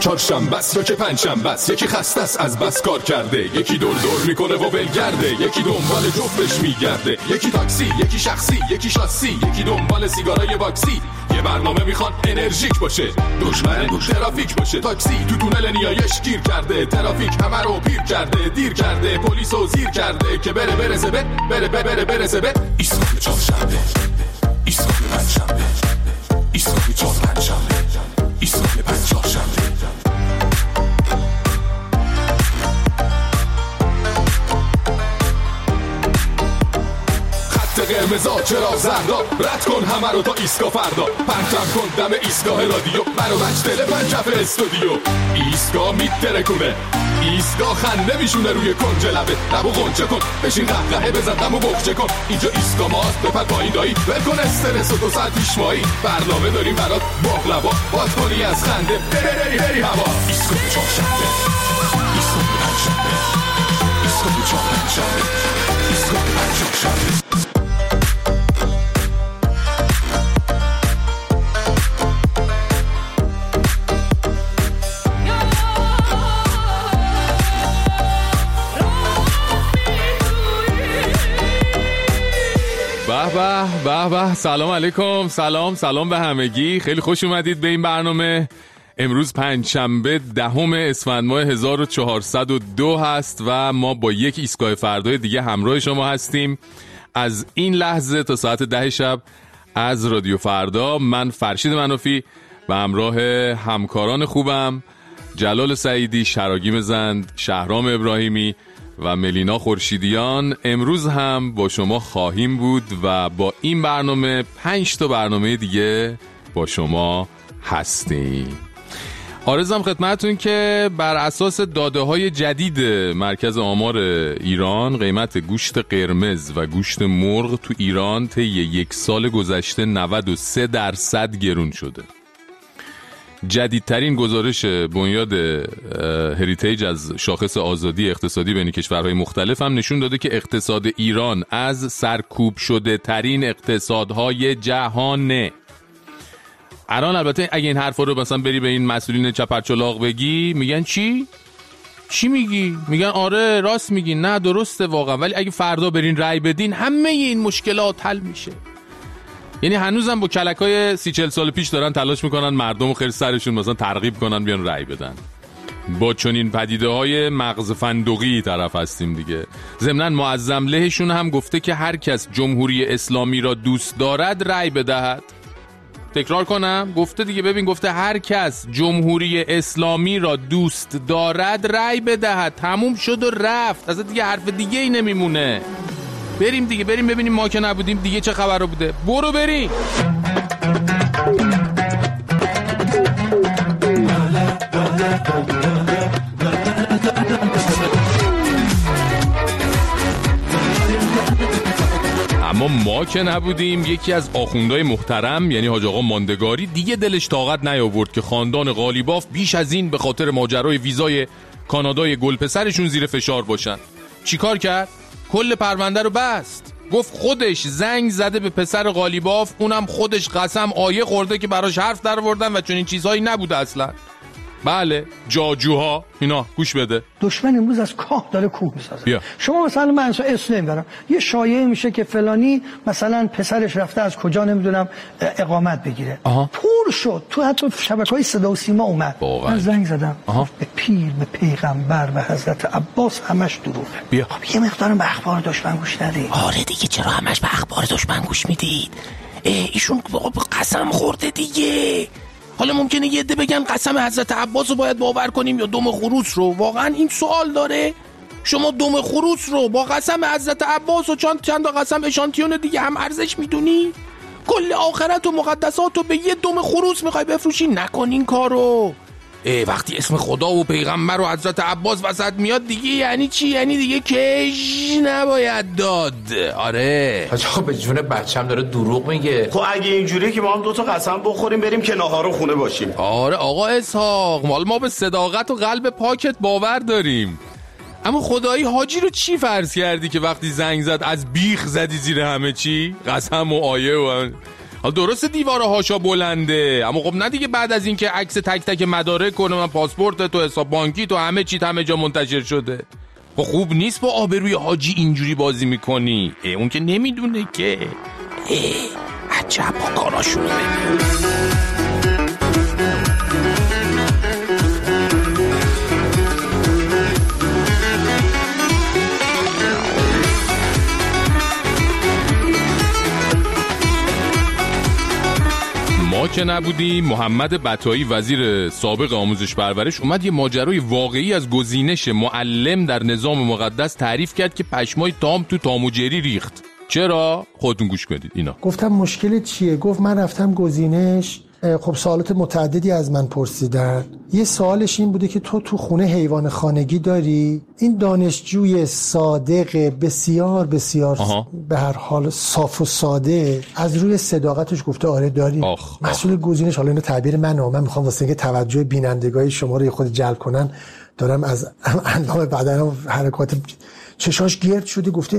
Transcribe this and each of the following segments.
چهارشنبه است یا که پنجشنبه است، یکی خسته است از بس کار کرده، یکی دور میکنه و ولگرده، یکی دنبال جفتش میگرده، یکی تاکسی، یکی شخصی، یکی شاسی، یکی دنبال سیگارای واکسی. یه برنامه میخواد انرژیک باشه، دشمن ترافیک باشه. تاکسی تو تونل نیایش گیر کرده، ترافیک همه رو پیر کرده، دیر کرده، پلیسو زیر کرده که بره زبط، بره زبط. ایستگاه چهارشنبه، ایستگاه پنجشنبه، ایستگاه چهارشنبه، ایستگاه پنجشنبه. قرمزا چرا زردا، رد کن همه رو تا ایستگاه فردا، پرتم کن دم ایستگاه رادیو، منو بچ دل پنجف استودیو. ایستگاه میترکونه، ایستگاه خنده میشونه روی کنج لبه، لبو غنچه کن، بشین قهقهه بزن دمو بخچه کن. اینجا ایستگاه ماست، بپر پایین دایی، ول کن استرس و 2 ساعت پیش مایی. برنامه داریم برات باقلوا، باد کنی از خنده، بری هوا. ایستگاه چهارشنبه، ایستگاه پنجشنبه، ایستگاه چهارشنبه، ایستگاه پنجشنبه. به سلام علیکم، سلام به همگی. خیلی خوش اومدید به این برنامه. امروز پنجشنبه 10 اسفند ماه 1402 هست و ما با یک ایستگاه فردای دیگه همراه شما هستیم. از این لحظه تا ساعت 10 شب از رادیو فردا، من فرشید منافی و همراه همکاران خوبم جلال سعیدی، شراگیم زند، شهرام ابراهیمی و ملینا خورشیدیان امروز هم با شما خواهیم بود و با این برنامه 5 تا برنامه دیگه با شما هستیم. عرضم خدمتتون که بر اساس داده‌های جدید مرکز آمار ایران، قیمت گوشت قرمز و گوشت مرغ تو ایران طی 1 سال گذشته 93% گرون شده. جدیدترین گزارش بنیاد هریتیج از شاخص آزادی اقتصادی بین کشورهای مختلف هم نشون داده که اقتصاد ایران از سرکوب شده ترین اقتصادهای جهانه. الان البته اگه این حرفا رو مثلا بری به این مسئولین چپرچلاق بگی، میگن چی میگی؟ میگن آره راست میگی، نه درسته واقعا، ولی اگه فردا برین رای بدین همه این مشکلات حل میشه. یعنی هنوزم با کلکای 30-40 سال پیش دارن تلاش میکنن مردم خیر سرشون مثلا ترغیب کنن بیان رای بدن. با چنین پدیده های مغز فندقی طرف هستیم دیگه. ضمناً معظم لهشون هم گفته که هر کس جمهوری اسلامی را دوست دارد رای بدهد. تکرار کنم، گفته دیگه، ببین گفته هر کس جمهوری اسلامی را دوست دارد رای بدهد. تموم شد و رفت، اصلا دیگه حرف دیگه ای نمیمونه. بریم دیگه، بریم ببینیم ما که نبودیم دیگه چه خبر رو بوده. برو بریم. اما ما که نبودیم، یکی از آخوندهای محترم یعنی حاج آقا ماندگاری دیگه دلش طاقت نیاورد که خاندان قالیباف بیش از این به خاطر ماجرای ویزای کانادای گلپسرشون زیر فشار باشن. چیکار کرد؟ کل پرونده رو بست. گفت خودش زنگ زده به پسر قالیباف، اونم خودش قسم آیه خورده که براش حرف در آوردن و چنین چیزهایی نبوده اصلا. بله جاجوها اینا، گوش بده. دشمن امروز از کاه داره کوه میسازه. شما مثلا من اسم نمیبرم، یه شایعه میشه که فلانی مثلا پسرش رفته از کجا نمیدونم اقامت بگیره. پر شد تو حتی شبکه‌های صدا و سیما اومد. من زنگ زدم به پیر، به پیغمبر، به حضرت عباس همش دروغه. خب یه مقدارم به اخبار دشمن گوش ندید. آره دیگه، چرا همش به اخبار دشمن گوش میدید؟ ایشون قسم خورده دیگه. حالا ممکنه یه عده بگن قسم حضرت عباس رو باید باور کنیم یا دم خروس رو. واقعا این سوال داره؟ شما دم خروس رو با قسم حضرت عباس و چند تا قسم اشانتیون دیگه هم ارزش میدونی؟ کل آخرت و مقدسات رو به یه دم خروس میخوای بفروشی؟ نکن این کارو. وقتی اسم خدا و پیغمبر و حضرت عباس وسط میاد دیگه یعنی چی؟ یعنی دیگه کش نباید داد. آره آقا به جون بچم داره دروغ میگه. خب اگه اینجوریه که ما هم 2 تا قسم بخوریم بریم که ناهارو خونه باشیم. آره آقا اسحاق، ما به صداقت و قلب پاکت باور داریم. اما خدایی حاجی رو چی فرض کردی که وقتی زنگ زد از بیخ زدی زیر همه چی؟ قسم و آیه و حالا درسته دیوار هاشا بلنده، اما خب نه دیگه بعد از اینکه عکس تک تک مدارک کنه من پاسپورت تو حساب بانکی تو همه چیت همه جا منتشر شده. خب خوب نیست با آبروی حاجی اینجوری بازی میکنی. اون که نمیدونه که عجب با کاراشون ببین. ما که نبودیم محمد بطایی وزیر سابق آموزش پرورش اومد یه ماجرای واقعی از گزینش معلم در نظام مقدس تعریف کرد که پشمای تام تو تام و جری ریخت. چرا؟ خودتون گوش بدید اینا. گفتم مشکل چیه؟ گفت من رفتم گزینش، خب سوالات متعددی از من پرسیدن. یه سوالش این بوده که تو خونه حیوان خانگی داری؟ این دانشجوی صادق بسیار بسیار به هر حال صاف و ساده از روی صداقتش گفته آره داریم. مسئول گزینش، حالا اینو تعبیر من میخوام واسه اینکه توجه بینندگان شما رو خود جلب کنن دارم از اندام بدنم حرکات چشاش گرد شده، گفته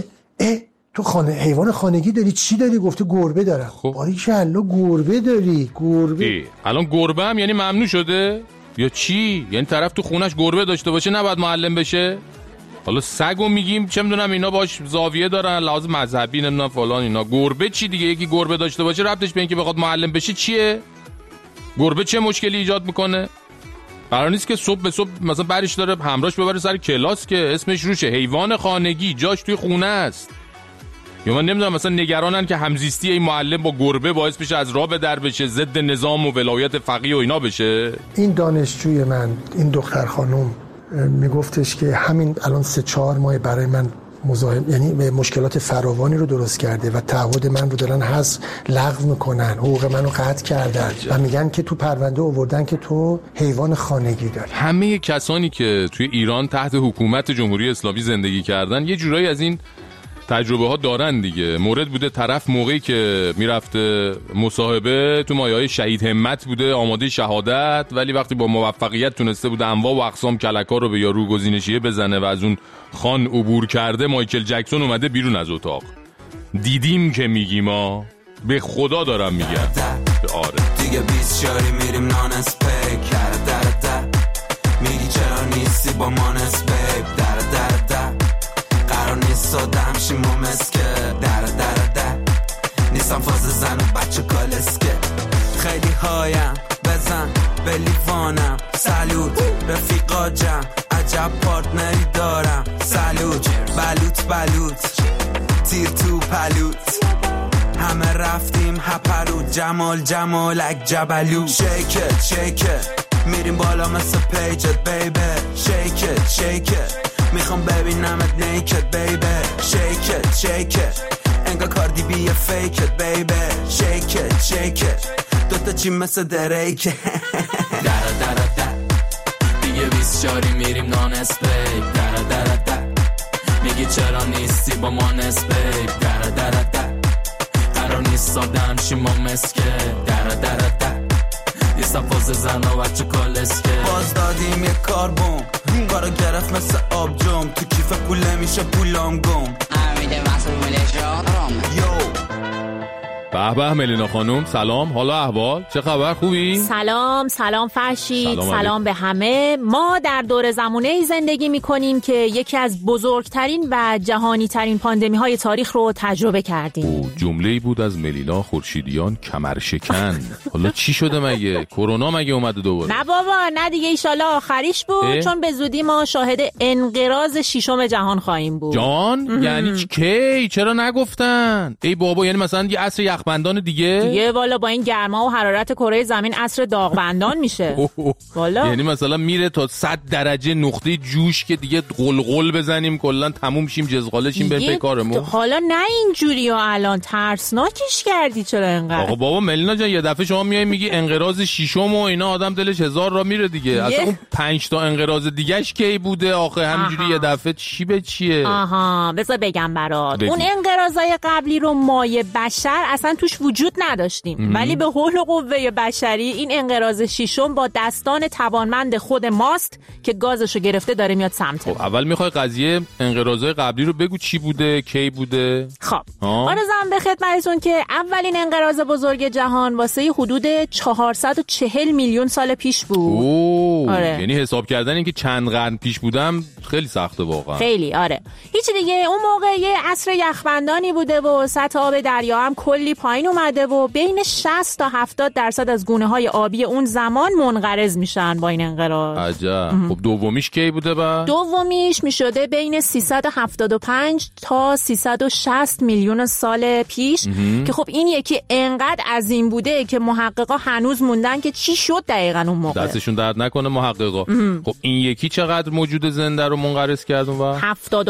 تو حیوان خانگی داری؟ چی داری؟ گفته گربه دارم. باریکالله گربه داری؟ گربه الان گربه هم یعنی ممنوع شده یا چی؟ یعنی طرف تو خونش گربه داشته باشه نباید معلم بشه؟ حالا سگو میگیم چه میدونم اینا باش زاویه دارن لحاظ مذهبی نمیدونم فلان اینا. گربه چی دیگه؟ یکی گربه داشته باشه ربطش به اینکه بخواد معلم بشه چیه؟ گربه چه مشکلی ایجاد میکنه؟ قرار نیست که صبح به صبح مثلا برش داره همراهش ببره سر کلاس که اسمش روشه. حیوان خانگی جاش توی خونه است. یا من نمیدونم مثلا نگرانن که همزیستی این معلم با گربه باعث بشه از راه به در بشه، ضد نظام و ولایت فقیه و اینا بشه. این دانشجوی من، این دختر خانم میگفتش که همین الان 3-4 ماه برای من مزاحم، یعنی مشکلات فراوانی رو درست کرده و تعهد من رو دارن لغو میکنن، حقوق منو قطع کردن و میگن که تو پرونده آوردن که تو حیوان خانگی داری. همه کسانی که توی ایران تحت حکومت جمهوری اسلامی زندگی کردن یه جورایی از این تجربه ها دارن دیگه. مورد بوده طرف موقعی که میرفته مصاحبه تو مایه‌های شهید همت بوده آماده شهادت، ولی وقتی با موفقیت تونسته بوده انواع و اقسام کلکا رو به یارو گزینشیه بزنه و از اون خان عبور کرده، مایکل جکسون اومده بیرون از اتاق. دیدیم که میگیم ما به خدا دارم میگم. آره دیگه 20 شاری میریم نان اسپیک در میگی چرا نیستی با من اسپیک در قرار نیست سادم شیمو مسکه در نیستم فاز زن و بچه کالسکه. خیلی هایم بزن به لیوانم سلوت رفیقا جمع عجب پارتنری دارم سلوت بلوت تیر تو پلوت همه رفتیم هپرو جمالک جبلو شیکت میریم بالا مثل پیجت بیبی شیکت میخوام ببینمت نیکت بیبی شیکت انگار کاردی بیه فیکت بیبی شیکت دوتا چی مثل دریکه در دیگه 20 شاری میریم نان اسپیک در میگی چرا نیستی با ما نسپیک در قرار نیست سادم شیما مسکه در نیستم فاز زن و بچه کالسکه. باز دادیم یه کاربون کارو گرفت مثل آب جم تو کیف پوله میشه پولام گم امیده مسئول یو به ملینا خانم سلام، حالا احوال چه خبر؟ خوبی؟ سلام فرشید، سلام به همه. ما در دور زمانه‌ای زندگی می‌کنیم که یکی از بزرگترین و جهانی ترین پاندمی های تاریخ رو تجربه کردیم. جمله‌ای بود از ملینا خورشیدیان کمرشکن. حالا چی شده مگه؟ کرونا مگه اومده دوباره؟ نه بابا نه دیگه، ایشالله آخریش بود چون به زودی ما شاهد انقراض ششم جهان خواهیم بود. جان؟ یعنی کی؟ چرا نگفتن؟ ای بابا یعنی مثلا یه عصر یخبندان دیگه والا با این گرما و حرارت کره زمین عصر داغبندان میشه. والا یعنی مثلا میره تا 100 درجه نقطه جوش که دیگه قلقل بزنیم کلا تموم شیم جزغاله شیم بریم پی کارمون. حالا نه اینجوری ها، الان ترسناکش کردی چرا اینقدر؟ آقا بابا ملینا جان یه دفعه شما میای میگی انقراض ششم و اینا آدم دلش هزار را میره دیگه. اصلا اون 5 تا انقراض دیگه‌اش کی بوده آخه؟ همینجوری یه دفعه چی به چیه؟ بذار بگم برات. اون انقراضای قبلی رو مایه بشر اصلا توش وجود نداشتیم. ولی به حول و قوه بشری این انقراض ششم با دستان توانمند خود ماست که گازشو گرفته داره میاد سمت. خب اول میخوای قضیه انقراضای قبلی رو بگو چی بوده، کی بوده؟ خب آرزوام به خدمتتون که اولین انقراض بزرگ جهان واسه حدود 440 میلیون سال پیش بود. آره. یعنی حساب کردن اینکه چند قرن پیش بودم خیلی سخته واقعا. خیلی آره. هیچ دیگه اون موقع یه عصر یخبندانی بوده و سطح آب دریا هم کلی پایین اومده و بین 60 تا 70% از گونه‌های آبی اون زمان منقرض میشن با این انقراض. عجب. خب دومیش کی بوده با؟ دومیش میشده بین 375 تا 360 میلیون سال پیش که خب این یکی انقدر عظیم بوده که محققا هنوز موندن که چی شد دقیقاً اون موقع. دستشون درد نکنه محققا. خب این یکی چقدر موجود زنده رو منقرض کرد اون وقت؟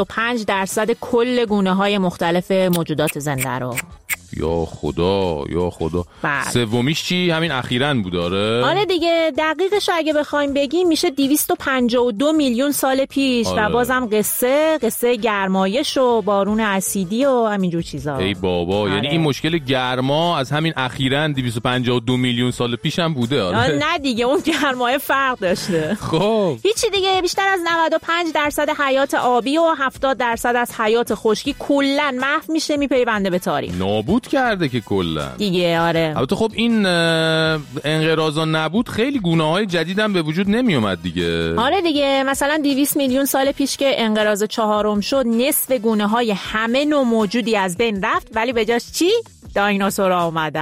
75% کل گونه‌های مختلف موجودات زنده رو. یا خدا یا خدا. سومیش چی؟ همین اخیراً بود. آره دیگه دقیقش اگه بخوایم بگیم میشه 252 میلیون سال پیش. و بازم قصه گرمایش و بارون اسیدی و همینجور چیزا. ای بابا. یعنی این مشکل گرما از همین اخیراً 252 میلیون سال پیش هم بوده. نه دیگه اون گرمای فرق داشته. خب هیچی دیگه. بیشتر از 95% حیات آبی و 70% از حیات خشکی کلاً محو میشه، میپیونده به تاریخ. نابود کرده که کلا دیگه. آره البته خب این انقراضا نبود خیلی گونه‌های جدید هم به وجود نمی اومد دیگه. آره دیگه. مثلا 200 میلیون سال پیش که انقراض چهارم شد نصف گونه‌های همه نوع موجودی از بین رفت، ولی به جاش چی؟ دایناسورا اومدن.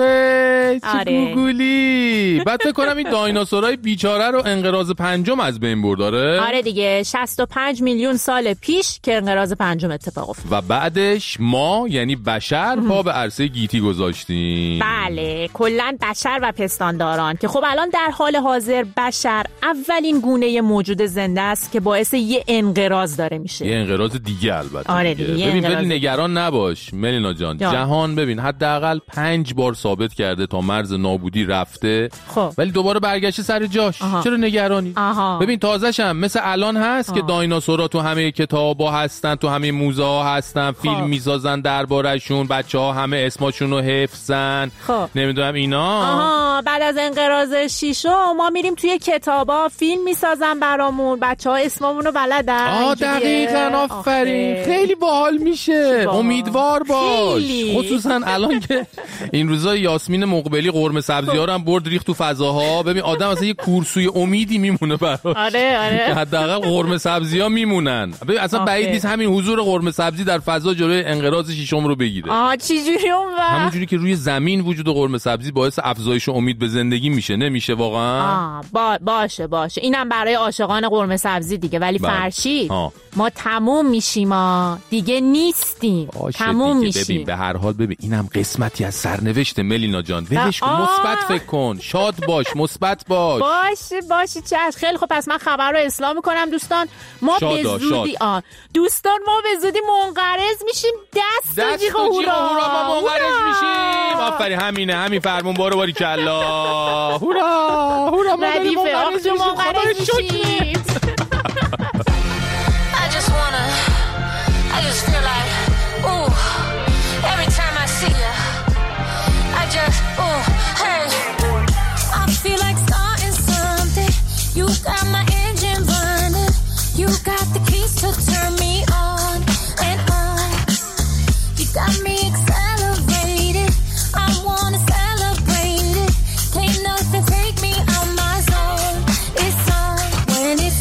آخه چه گوگلی. بعد فکر کنم این دایناسورای بیچاره رو انقراض پنجم از بین برد. آره دیگه 65 میلیون سال پیش که انقراض پنجم اتفاق افتاد و بعدش ما یعنی بشر پا به عرصه گیتی گذاشتیم. بله کلا بشر و پستانداران که خب الان در حال حاضر بشر اولین گونه موجود زنده است که باعث یه انقراض داره میشه. یه انقراض دیگه البته. آره دیگه. ببین ولی نگران نباش ملینا جان. جهان ببین حداقل 5 بار ثابت کرده تا مرز نابودی رفته. خب ولی دوباره برگشته سر جاش. چرا نگرانی؟ ببین تازه‌ش هم مثل الان هست که دایناسورا تو همه کتابا هستن، تو همه موزه ها هستن، فیلم میسازن درباره‌شون، بچه‌ها همه اسمشون رو حفظن. نمیدونم اینا. بعد از انقراض شیشم ما میریم توی کتابا فیلم میسازن برامون، بچه‌ها اسممون رو بلدن. دقیقاً آفرین. خیلی باحال میشه. امیدوار باش. خصوصا الان که این روزا یاسمین مقبلی قرمه سبزی‌ها رو هم برد ریخت تو فضاها. ببین آدم اصلا یه کورسوی امیدی میمونه براش. آره حداقل قرمه سبزی‌ها میمونن. ببین اصلا بعید نیست همین حضور قرمه سبزی در فضا جلوی انقراض ششم رو بگیره. چی جوری اون وقت؟ همونجوری که روی زمین وجود قرمه سبزی باعث افزایش امید به زندگی میشه. نمیشه واقعا؟ باشه اینم برای عاشقان قرمه سبزی دیگه. ولی فرشید ما تموم میشیم. دیگه نیستیم. تموم میشیم. ببین به هر حال ببین اینم قسمتی از سرنوشت ملینا جان. ولش کن. مثبت فکر کن. شاد باش. مثبت باش. باشه چش. خیلی خب پس من خبر رو اصلاح میکنم دوستان. ما به زودی دوستان ما به زودی منقرض میشیم. دست جیغ هورا ما منقرض میشیم. آفرین همین فرمون باری کلا. هورا ما ردیفه آخجو منقرض میشیم. I just feel like every time I see you I just hey I feel like starting something. You got my engine burning. You got the keys to turn me on and on. You got me accelerated. I wanna celebrate it. Can't nothing take me out my zone. It's on when it's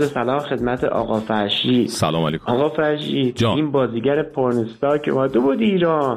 عرض سلام خدمت آقا فرشید. سلام علیکم آقا فرشید، این بازیگر پورنستار که اومده بود ایران،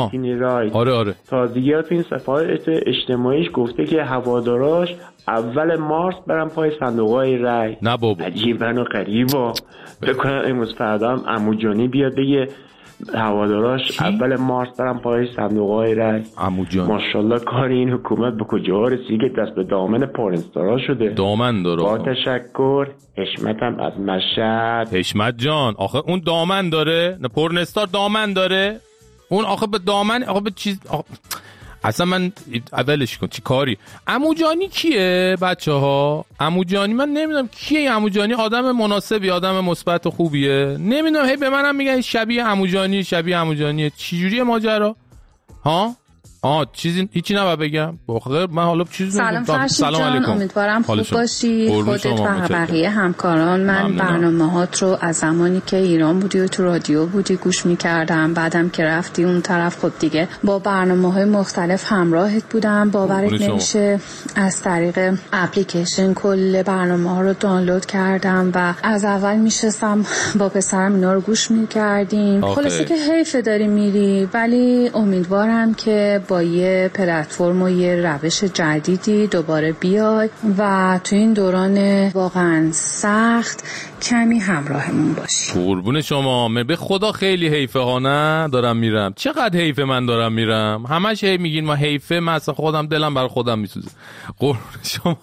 آره تازگی‌ها تو این صفحات اجتماعیش گفته که هواداراش اول مارس برن پای صندوق‌های رای. نه بابا، عجیبا و غریبا. بکنم امروز فردا هم عمو جانی بیاد بگه هواداراش اول مارس برن پای صندوق‌های رای. عمو جان ماشاءالله کار این حکومت به کجا رسید که دست به دامن پورنستارا شده. دامن داره. با تشکر. حشمتم از مشهد. حشمت جان آخه اون دامن داره؟ نه پورنستار دامن داره؟ اون آخه به دامن آخه به چیز اصلا من اولش کن چی کاری. عمو جانی کیه بچه‌ها؟ عمو جانی من نمیدونم کیه. عمو جانی آدم مناسبی، آدم مثبت و خوبیه. نمیدونم هی به منم میگن شبیه عمو جانی، شبیه عمو جانیه. چی جوریه ماجرا؟ ها؟ چیزی هیچی نباید بگم. بخیر من حالا چیزی سلام علیکم. امیدوارم خوب باشی خودت و بقیه همکاران. من برنامه‌هات رو از زمانی که ایران بودی و تو رادیو بودی گوش می‌کردم. بعدم که رفتی اون طرف خب دیگه با برنامه‌های مختلف همراهت بودم. باورت نمیشه از طریق اپلیکیشن کل برنامه‌ها رو دانلود کردم و از اول میشستم با پسرم اینا رو گوش می‌کردیم. خلاصه که حیف داری میری، ولی امیدوارم که با یه پلتفرم و یه روش جدیدی دوباره بیای و تو این دوران واقعا سخت کمی همراهمون باشی. قربون شما. به خدا خیلی حیفه ها. نه دارم میرم. چقدر حیفه من دارم میرم. همش هی میگین ما حیفه. من اصلا خودم دلم بر خودم میسوزه. قربون شما.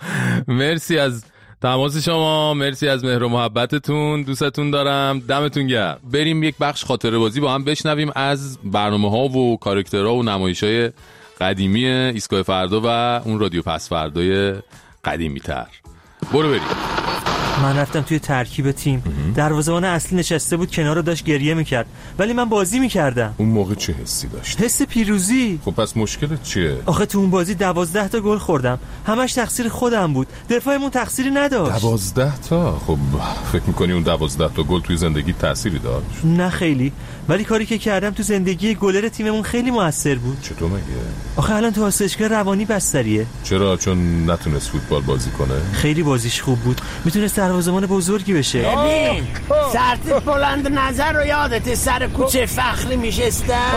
مرسی از تماس شما، مرسی از مهر و محبتتون، دوستتون دارم، دمتون گرم. بریم یک بخش خاطره بازی با هم بشنویم از برنامه‌ها و کاراکترها و نمایش‌های قدیمی ایستگاه فردا و اون رادیو پس فردای قدیمی تر. برو بریم. من رفتم توی ترکیب تیم. دروازه‌بان اصلی نشسته بود کنار، داشت گریه میکرد ولی من بازی میکردم. اون موقع چه حسی داشت؟ حس پیروزی. خب پس مشکلت چیه؟ آخه تو اون بازی 12 تا گل خوردم، همش تقصیر خودم بود، دفاعمون تقصیری نداشت. 12 تا؟ خب فکر میکنی اون 12 تا گل توی زندگی تأثیری داشت؟ نه خیلی، ولی کاری که کردم تو زندگی گلر تیممون خیلی موثر بود. چطور مگه؟ آخه الان تو آسایشگاه روانی بستریه. چرا؟ چون نتونست فوتبال بازی کنه؟ خیلی بازیش خوب بود، میتونست دروازه‌بان بزرگی بشه. ببین سرتیپ بلند نظر رو یادت سر کوچه فخری میشستم؟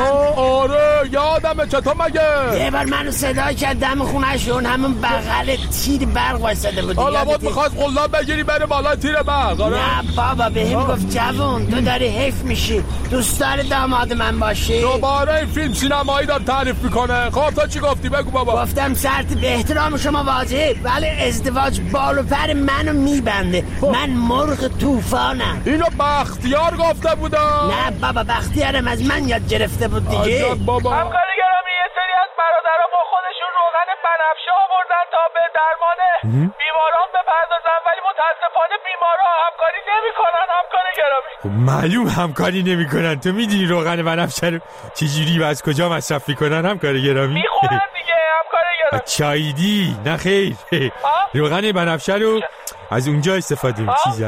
آره یادمه. چطور مگه؟ یه بار منو صدا کرد دم خونه‌شون، همون بغل تیر برق وایساده بود. حالا بود میخواست قلاب بگیری بره بالا تیر برق. نه بابا بهم گفت جوون تو داری حیف میشی، دوست داری داماد من باشی؟ دوباره این فیلم سینمایی دار تعریف میکنه. خب تو چی گفتی؟ بگو بابا. گفتم سرتیپ به احترام شما واجب، ولی ازدواج بالو پر منو میبنده. من مرغ طوفانم. اینو بختیار گفته بودم. نه بابا بختیارم از من یاد گرفته بود دیگه. بابا همکاری گرامی، یه سری از برادرها با خودشون روغن بنفشه آوردن تا به درمان بیماران بپردازن، ولی متاسفانه بیمارا همکاری نمیکنن. همکاری گرامی خب معلوم همکاری نمیکنن. تو میدونی روغن بنفشه رو چجوری و از کجا مصرف میکنن؟ همکاری گرامی میخورن دیگه. همکاری گرامی چایدی؟ نه خیر، روغن بنفشه رو از اونجا استفاده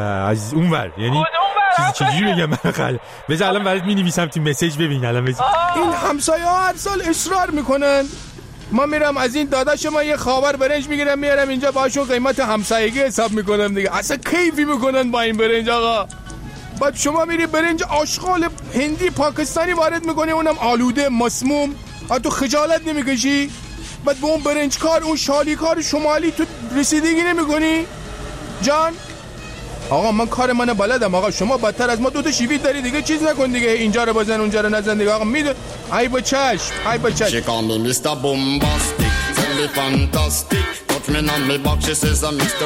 از اونور، یعنی چجوری بگم من خاله. بذار الان برات می‌نویسم تو مسیج ببین الان. این همسایه‌ها هر سال اصرار میکنن. ما میرم از این داداش ما یه خاور برنج میگیرم میارم اینجا باشون قیمت همسایگی حساب میکنم دیگه. اصلا کیفی میکنن با این برنج آقا. بعد شما میری برنج آشغال هندی پاکستانی وارد میکنی، اونم آلوده مسموم. تو خجالت نمیکشی؟ بعد به اون برنجکار اون شالیکار شمالی تو رسیدگی نمیکنی؟ جان آقا من کار منو بلدم آقا. شما بدتر از ما دو تا شیوید داری دیگه. چیز نکن دیگه، اینجا رو بزن اونجا رو نزن دیگه. آقا میدون ای با چشم ای با چشم. She call me Mr. Bombastic, tell me fantastic, touch me on me back, she says I'm Mr.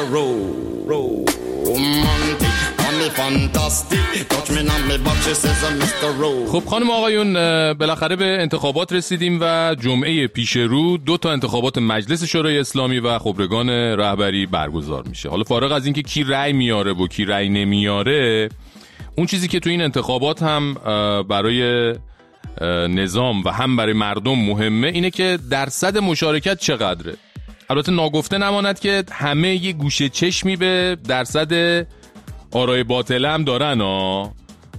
Romantic, call me fantastic, touch me on me back, she says I'm Mr. Romantic. خب خانم آقایون، بالاخره به انتخابات رسیدیم و جمعه پیش رو 2 تا انتخابات مجلس شورای اسلامی و خبرگان رهبری برگزار میشه. حالا فارغ از اینکه کی رأی میاره و کی رأی نمیاره، اون چیزی که تو این انتخابات هم برای نظام و هم برای مردم مهمه اینه که درصد مشارکت چقدره. البته ناگفته نماند که همه یه گوشه چشمی به درصد آرای باطله هم دارن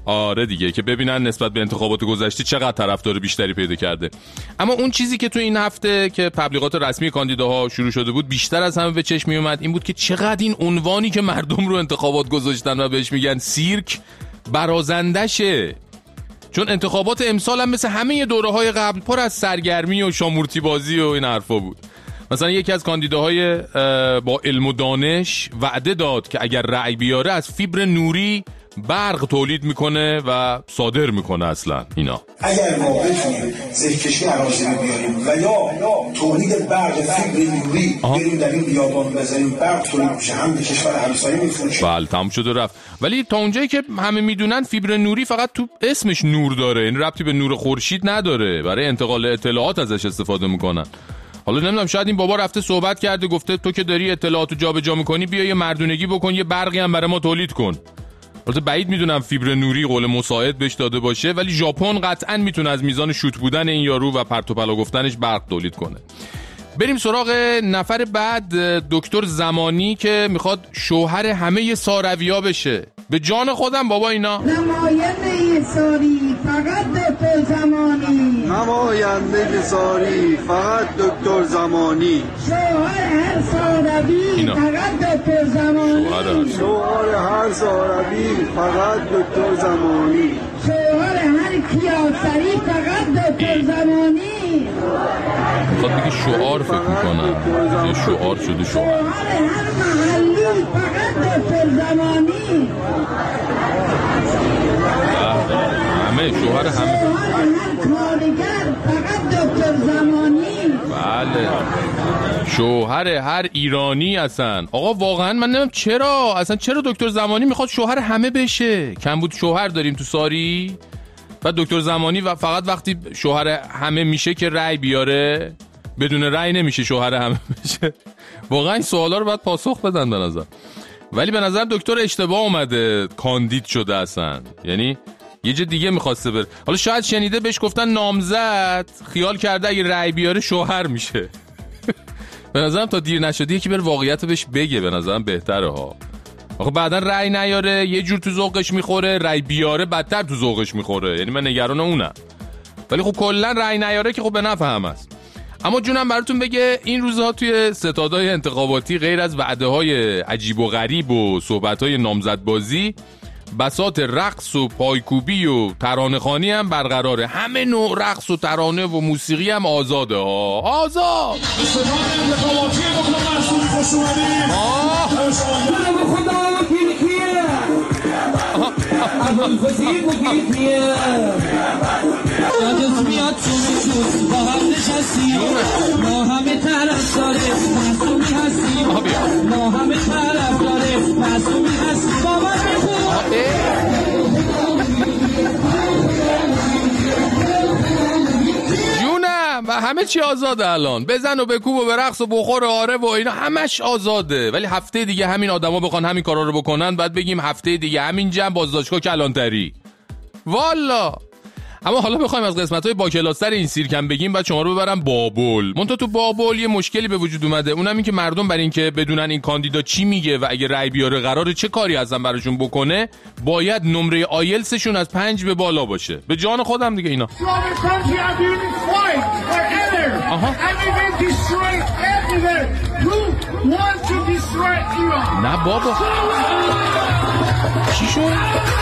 آره دیگه، که ببینن نسبت به انتخابات گذشته چقدر طرفدار بیشتری پیدا کرده. اما اون چیزی که تو این هفته که تبلیغات رسمی کاندیداها شروع شده بود بیشتر از همه به چشم می اومد این بود که چقدر این عنوانی که مردم رو انتخابات گذاشتن و بهش میگن سیرک برازندشه. چون انتخابات امسال هم مثل همه دوره‌های قبل پر از سرگرمی و شامورتی بازی و این حرفا بود. مثلا یکی از کاندیداهای با علم و دانش وعده داد که اگر رأی بیاره از فیبر نوری برق تولید میکنه و صادر میکنه. اصلا اینا اگر ما بتونیم زیرکشی اراضی بیاریم و یا تولید برق فیبر نوری بریم در این بیابان بزنیم، برق تولید میشه، هم به کشور همسایه میفروشه. بله تموم شد و رفت. ولی تا اونجایی که همه میدونن فیبر نوری فقط تو اسمش نور داره، این ربطی به نور خورشید نداره، برای انتقال اطلاعات ازش استفاده میکنن. حالا نمیدونم شاید این بابا رفته صحبت کرده گفته تو که داری اطلاعاتو جابجا میکنی بیا یه مردونگی بکن، یه برقی هم برای ما تولید کن. البته بعید میدونم فیبر نوری قول مساعد بهش داده باشه، ولی ژاپن قطعاً میتونه از میزان شوت بودن این یارو و پرت و پلا گفتنش برق تولید کنه. بریم سراغ نفر بعد، دکتر زمانی که میخواد شوهر همه سارویا بشه. به جان خودم بابا اینا نماینده ساری فقط دکتر زمانی، نماینده ساری فقط دکتر زمانی، شوهر هر ساروی فقط دکتر زمانی، شوهر هر ساروی فقط دکتر زمانی، شوهر هر کیاسری فقط دکتر زمانی. خود بگی شعار فکر میکنم یه شعار شده شعار هر محلی فقط دکتر زمانی، همه شوهر همه کارگر فقط دکتر زمانی. بله شوهر هر ایرانی. اصلا آقا واقعا من نمیدونم چرا دکتر زمانی میخواد شوهر همه بشه. کم بود شوهر داریم تو ساری، بعد دکتر زمانی و فقط وقتی شوهر همه میشه که رأی بیاره، بدون رأی نمیشه شوهر همه بشه. واقعا این سوالا رو باید پاسخ بدن به نظر. ولی به نظر دکتر اشتباه اومده کاندید شده اصلا، یعنی یه جا دیگه میخواسته بره. حالا شاید شنیده بهش گفتن نامزد، خیال کرده اگه رأی بیاره شوهر میشه. به نظرم تا دیر نشده یکی بره واقعیت بهش بگه، به نظرم بهتره ها. آخه بعدا رأی نیاره یه جور تو ذوقش میخوره، رأی بیاره بدتر تو ذوقش میخوره، یعنی من نگران اونم. ولی خب کلا رأی نیاره که خب به نفع هم است. اما جونم براتون بگه این روزها توی ستادهای انتخاباتی غیر از وعده‌های عجیب و غریب و صحبت‌های نامزدبازی، بساط رقص و پایکوبی و ترانه‌خوانی هم برقراره. همه نوع رقص و ترانه و موسیقی هم آزاده ها. آزاد. جونم و همه چی آزاده الان، بزن و بکوب و برقص و بخور آره و اینا همش آزاده. ولی هفته دیگه همین آدما بخوان همین کارا رو بکنن بعد بگیم هفته دیگه همین جمع بازداشتگاه کلانتری والا. اما حالا بخوایم از قسمت‌های با کلاس‌تر این سیرکم بگیم بعد شما رو ببرم بابل. منتها تو بابل یه مشکلی به وجود اومده، اونم این که مردم برای این که بدونن این کاندیدا چی میگه و اگه رأی بیاره قراره چه کاری ازن براشون بکنه، باید نمره آیلتسشون از 5 به بالا باشه. به جان خودم دیگه اینا. نه بابا چی شد؟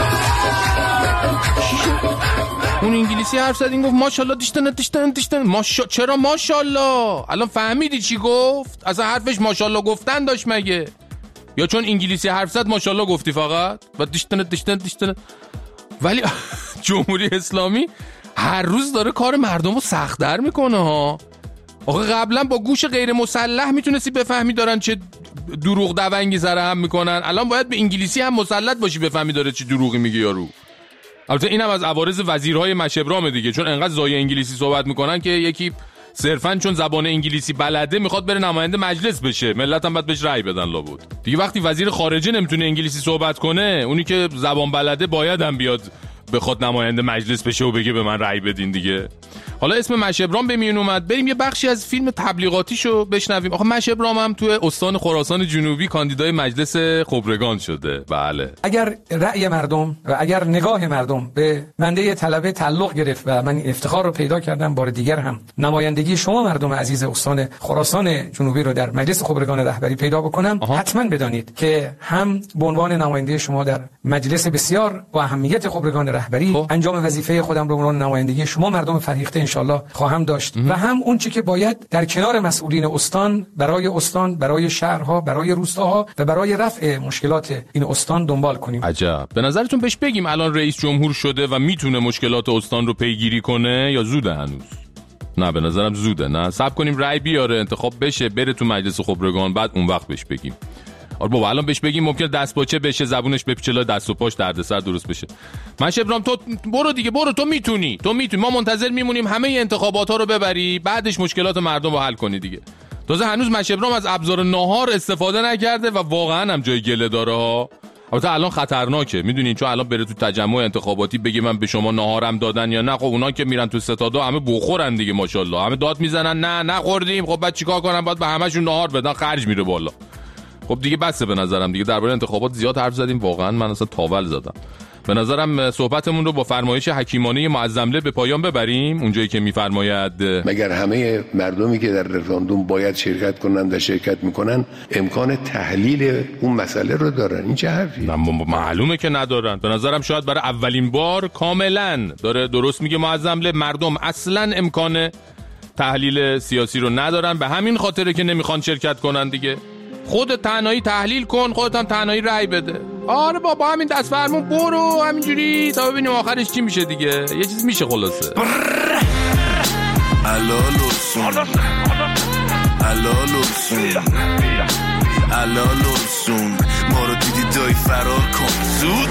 اون انگلیسی حرف زد، این گفت ماشاءالله دیشتن چرا ماشاءالله؟ الان فهمیدی چی گفت؟ اصلا حرفش ماشاءالله گفتن داشت مگه؟ یا چون انگلیسی حرف زد ماشاءالله گفتی فقط؟ و دیشتن. ولی جمهوری اسلامی هر روز داره کار مردم رو سخت‌تر میکنه ها. آخه قبلا با گوش غیر مسلح میتونستی بفهمی دارن چه دروغ دونگی سر هم میکنن، الان باید به انگلیسی هم مسلط باشی بفهمی داره چه دروغی میگه یارو. البته اینم از عوارض وزیرهای مشبرام دیگه، چون انقدر زای انگلیسی صحبت میکنن که یکی صرفاً چون زبان انگلیسی بلده میخواد بره نماینده مجلس بشه، ملت هم باید بهش رأی بدن لابد. دیگه وقتی وزیر خارجه نمیتونه انگلیسی صحبت کنه، اونی که زبان بلده باید هم بیاد بخواد نماینده مجلس بشه و بگه به من رأی بدین دیگه. حالا اسم مشهبرام به میون اومد، بریم یه بخشی از فیلم تبلیغاتیشو بشنویم. آخه مشهبرام هم تو استان خراسان جنوبی کاندیدای مجلس خبرگان شده. بله. اگر رأی مردم و اگر نگاه مردم به بنده طلبه تعلق گرفت و من افتخار رو پیدا کردم بار دیگر هم نمایندگی شما مردم عزیز استان خراسان جنوبی رو در مجلس خبرگان رهبری پیدا بکنم، حتما بدانید که هم به عنوان نماینده شما در مجلس بسیار با اهمیت خبرگان رهبری انجام وظیفه خودم رو به عنوان نمایندگی شما مردم فرهیخته انشالله خواهم داشت و هم اون چی که باید در کنار مسئولین استان برای شهرها، برای روستاها و برای رفع مشکلات این استان دنبال کنیم. عجب. به نظرتون بهش بگیم الان رئیس جمهور شده و میتونه مشکلات استان رو پیگیری کنه یا زوده هنوز؟ نه به نظرم زوده. نه صبر کنیم رأی بیاره، انتخاب بشه، بره تو مجلس خبرگان، بعد اون وقت بهش بگیم. آره بابا الان بهش بگیم ممکن دست باچه بشه، زبونش بپیچه دست و پاش دردسر درست بشه. مشهبرام تو برو دیگه، برو، تو میتونی. ما منتظر میمونیم همه انتخابات ها رو ببری، بعدش مشکلات مردم رو حل کنی دیگه. تازه هنوز مشهبرام از ابزار ناهار استفاده نکرده و واقعا هم جای گله داره ها. البته الان خطرناکه میدونین، چون الان بره تو تجمع انتخاباتی بگه من به شما ناهارم دادن یا نه، خب اونا که میرن تو ستادا همه بخورن دیگه، ماشاءالله همه داد میزنن نه نخوردیم، خب بعد چیکار کنن؟ بعد به همشون ناهار بدن، خرج میره بالا. خب دیگه بسه به نظرم دیگه، درباره انتخابات زیاد حرف زدیم، واقعا من اصلا تاول زدم. به نظرم صحبتمون رو با فرمایش حکیمانه معظمله به پایان ببریم، اونجایی که میفرماید مگر همه مردمی که در رفراندوم باید شرکت کنن و شرکت میکنن امکان تحلیل اون مسئله رو دارن؟ این چه حرفی؟ معلومه که ندارن. به نظرم شاید برای اولین بار کاملا داره درست میگه معظمله، مردم اصلا امکان تحلیل سیاسی رو ندارن، به همین خاطره که نمیخوان شرکت کنن دیگه. خودت تنهایی تحلیل کن، خودت هم تنهایی رأی بده. آره بابا همین دست فرمون برو همینجوری تا ببینیم آخرش چی میشه دیگه. یه چیز میشه خلاصه. الالوسون ما رو دیدی دای فرار کن زود.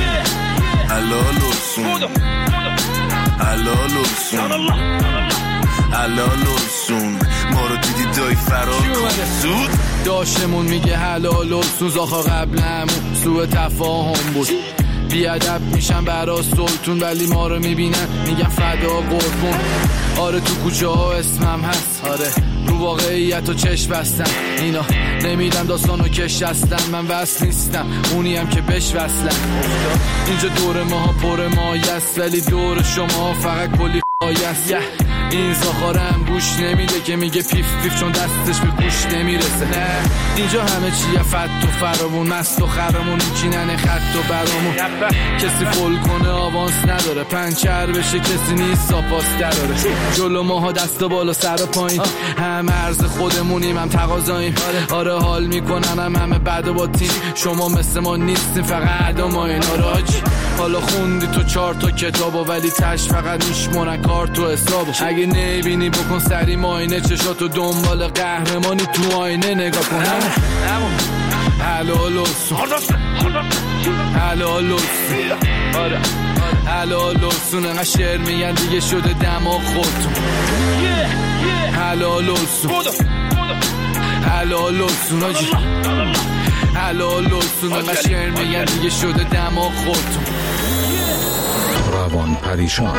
الالوسون ما رو دیدی دای فرار کن زود. داشتمون میگه حلالوسون زاخا قبلمون سوء تفاهم بود، بیادب میشن برا سلطون ولی ما رو میبینن میگن فدا قربون. آره تو کوچه ها اسمم هست، آره رو واقعیت و چشم بستن، اینا نمیدن داستانو کش هستن، من وصل نیستم اونی هم که بش وصلن. اینجا دور ماها پر مایست ولی دور شما فقط کلی خایست. این زاخارم گوش نمیده که میگه پیف پیف چون دستش به گوش نمیرسه. نه اینجا همه چیه فت و فرامون، مست و خرامون میچینن خط و برامون. کسی فول کنه آوانس نداره، پنچر بشه کسی نیست ساپاس دراره. جلو ماها دست بالا سر و پایین، هم عرض خودمونیم هم تقاضاییم. آره حال میکنن همه بعد با تیم، شما مثل ما نیستیم فقط ما این آراجی. حالا خوندی تو 4 تا کتابو ولی تش فقط میشمونن کار تو حسابو. اگه نبینی بکن سری ماینه، چشاتو دنبال قهرمانی تو آینه نگاه کن. حلالوسون انقدر شعر میگن دیگه شده دماغ خودتون. حلالوسون آجی، حلالوسون انقدر شعر میگن دیگه شده دماغ خودتون. روان پریشان.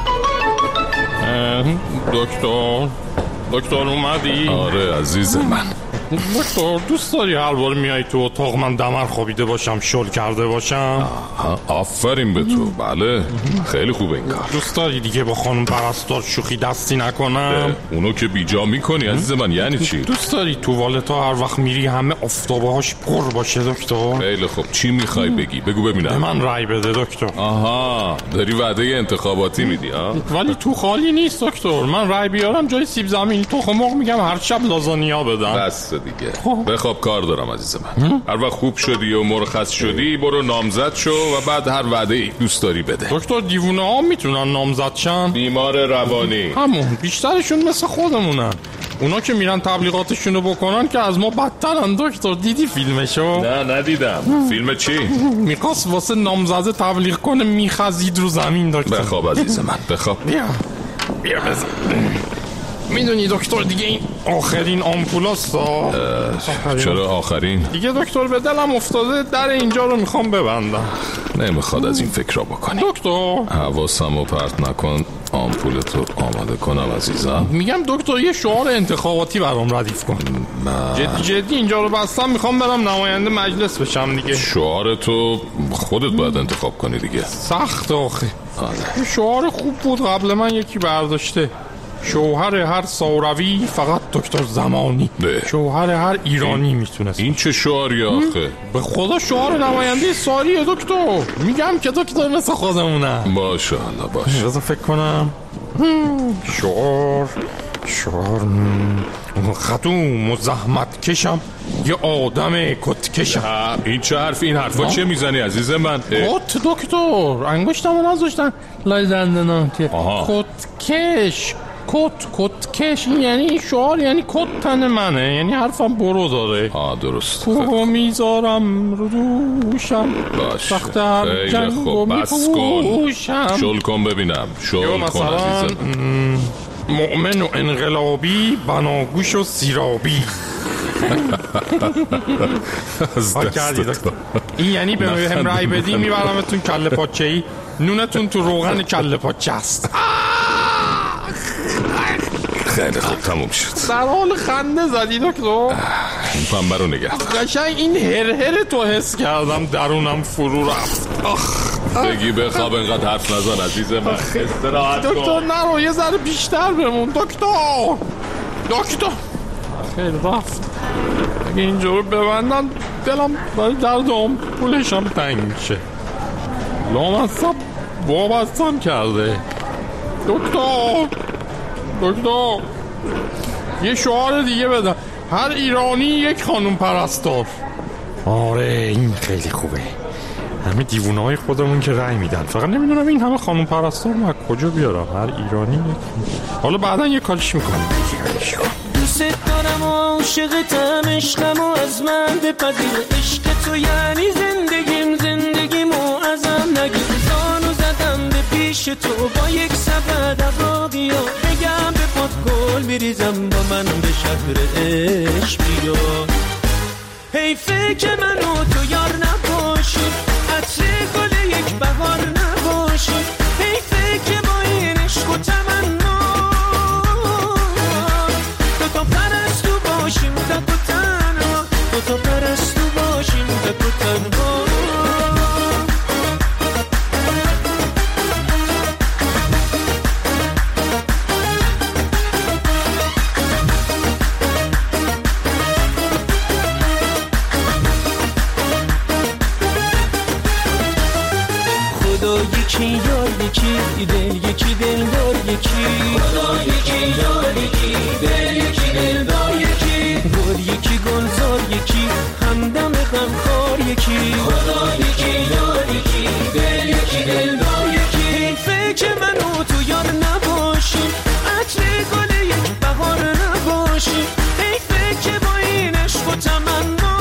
دکتر اومدی؟ آره عزیز من. دکتر دوست داری هر بار میای تو اتاق من دمر خوابیده باشم، شل کرده باشم؟ آفرین به تو. بله خیلی خوبه این کار. دوست داری دیگه با خانم پرستار شوخی دستی نکنم؟ اونو که بیجا میکنی عزیز من. یعنی چی؟ دوست داری توالتا هر وقت میری همه آفتابه هاش پر باشه دکتر؟ خیلی خوب، چی میخوای بگی؟ بگو ببینم. به من رای بده دکتر. آها داری وعده انتخاباتی میدی ها؟ ولی تو خالی نیست دکتر. من رای بیارم جای سیب زمینی تخم مرغ میگم هر شب لازانیا بدم. بس دیگه بخواب، کار دارم عزیز من. هر وقت خوب شدی و مرخص شدی برو نامزد شو و بعد هر وعده دوست داری بده. دکتر دیوونه ها میتونن نامزد شن؟ بیمار روانی. همون بیشترشون مثل خودمونن. اونا که میرن تبلیغاتشونو بکنن که از ما بدترن دکتر. دیدی فیلمشو؟ نه ندیدم. فیلم چی؟ میخواست واسه نامزده تبلیغ کنه میخزید رو زمین دکتر. بخواب عزیز من بخواب. بیا بزن. میدونی دکتر دیگه این آخرین آمپولاست. چرا آخرین؟ دیگه دکتر به دلم افتاده در اینجا رو میخوام ببندم. نمیخواد از این فکر را بکنی. دکتر حواسمو پرت نکن، آمپولتو آماده کنم عزیزم. میگم دکتر یه شعار انتخاباتی برام ردیف کن. جدی اینجا رو بستم، میخوام برم نماینده مجلس بشم دیگه. شعارتو خودت باید انتخاب کنی دیگه. سخت آخه. شعار خوب بود قبل من یکی برداشته. شوهر هر ساروی فقط دکتر زمانی. شوهر هر ایرانی میتونست. این چه شعاری آخه؟ به خدا شعار نماینده ساریه دکتر. میگم که دکتر مثل خودمونم. باشه حالا باشه. بذار فکر کنم. شعار خدوم و زحمت کشم، یه آدم کت کشم. این چه حرفی؟ این حرفا چه میزنی عزیز من؟ کت دکتر انگشتمو نذاشتن لای دندنا که کت کش. کت کش یعنی شعار، یعنی کت تن منه، یعنی حرفم برو داره. درست. کوه میذارم رو دوشم. باشه خیلی خوب، بس کن. شل کن ببینم. شل کن عزیزم. مؤمن و انقلابی، بناگوش و سیرابی. این یعنی به هم رای بدی میبرمتون کله پاچه‌ای، نونتون تو روغن کله پاچه است. خیلی خوب تموم شد. در حال خنده زدی دکتر. این پنبه رو نگه دار. قشنگ این هر تو حس کردم درونم فرو رفت. بگی بخواب، اینقدر حرف نزن عزیز من. استراحت کن دکتر. نرو یه ذره بیشتر بمون دکتر. خیلی رفت. اگه اینجور ببندن دلم برای درد پولشم تنگ میشه. لامصب وابستم کرده. دکتر یه شعار دیگه بدن. هر ایرانی یک خانم پرستار. آره این خیلی خوبه. همه دیوونه‌های خودمون که رأی میدن، فقط نمیدونم این همه خانم پرستار من کجا بیارم. هر ایرانی یک. حالا بعدن یه کارش میکنم. دوست دارم و عاشقتم، عشقم و از من بپذیر. عشق تو یعنی زندگیم و ازم نگیر. زانو زدم به پیش تو با یک سبد عراقیا، بگم به پات گل میریزم با من به شهر عشق بیا. حیفه که من و تو یار نباشیم، عطر گل یک بهار نباشیم. حیفه که با این عشق و تمنا دوتا پرستو باشیم تک و تنها. دوتا پرستو باشیم تک و تنها. یکی یار یکی دل، یکی دل دار یکی. خدا یکی یار یکی دل، یکی دل دار یکی. گل یکی گلزار یکی، همدم غمخوار یکی. خدا یکی یار یکی دل، یکی دل دار یکی. حیفه که من و تو یار نباشیم، عطر گل یک بهار نباشیم. حیفه که با این عشق و تمنا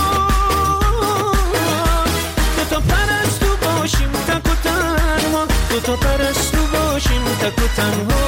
دوتا پرستو باشیم تک و تنها. دوتا پرستو باشیم تک و تنها.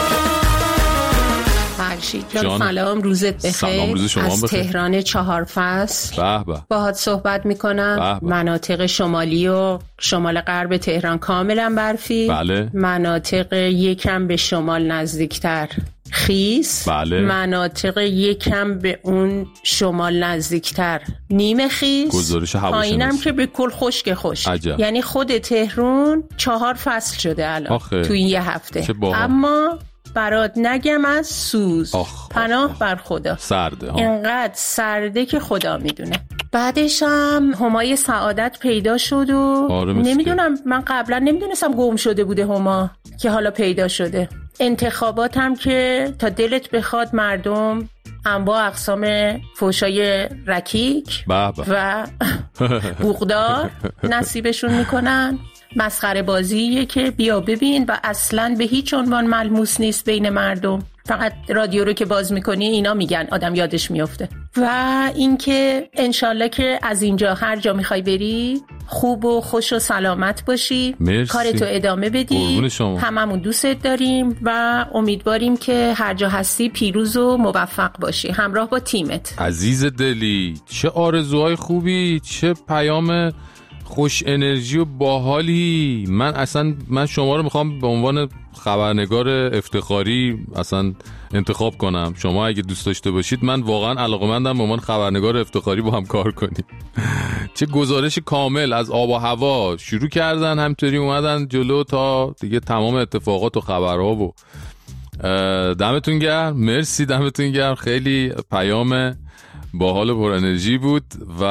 فرشید جان سلام، روزت بخیر. سلام، روز شما از بخیر. تهران 4 فصل به باهات صحبت میکنم. مناطق شمالی و شمال غرب تهران کاملا برفی. بله. مناطق یکم به شمال نزدیکتر خیس. بله. مناطق یکم به اون شمال نزدیکتر نیمه خیس. گزارش هواشناسی. پایینم که به کل خشک خشک. عجب. یعنی خود تهران 4 فصل شده الان تو این یه هفته. اما برات نگم از سوز. پناه بر خدا. سرده اینقدر سرده که خدا میدونه. بعدش هم همای سعادت پیدا شد و نمیدونم، من قبلا نمیدونستم گم شده بوده هما که حالا پیدا شده. انتخابات هم که تا دلت بخواد مردم انواع اقسام فوشای رکیک و بوغدار نصیبشون میکنن. مسخره بازیه که بیا ببین و اصلاً به هیچ عنوان ملموس نیست بین مردم. فقط رادیو رو که باز میکنی اینا میگن، آدم یادش میفته. و اینکه انشالله که از اینجا هر جا میخوای بری خوب و خوش و سلامت باشی. کارتو ادامه بدی. هممون دوستت داریم و امیدواریم که هر جا هستی پیروز و موفق باشی همراه با تیمت. عزیز دلی، چه آرزوهای خوبی، چه پیام خوش انرژی و باحالی. من شما رو میخوام به عنوان خبرنگار افتخاری اصلا انتخاب کنم. شما اگه دوست داشته باشید من واقعا علاقه‌مندم به عنوان خبرنگار افتخاری با هم کار کنیم. چه گزارش کامل از آب و هوا شروع کردن، همینطوری اومدن جلو تا دیگه تمام اتفاقات و خبرها. و دمتون گرم، مرسی، دمتون گرم. خیلی پیام باحال و پر انرژی بود و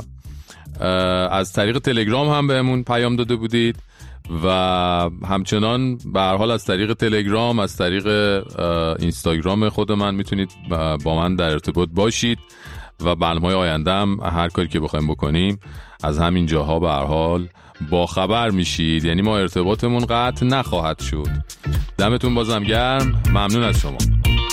از طریق تلگرام هم بهمون پیام داده بودید و همچنان به هر حال از طریق تلگرام، از طریق اینستاگرام خود من میتونید با من در ارتباط باشید و برنامه‌های آینده هم هر کاری که بخوایم بکنیم از همین جاها به هر حال با خبر میشید. یعنی ما ارتباطمون قطع نخواهد شد. دمتون بازم گرم، ممنون از شما.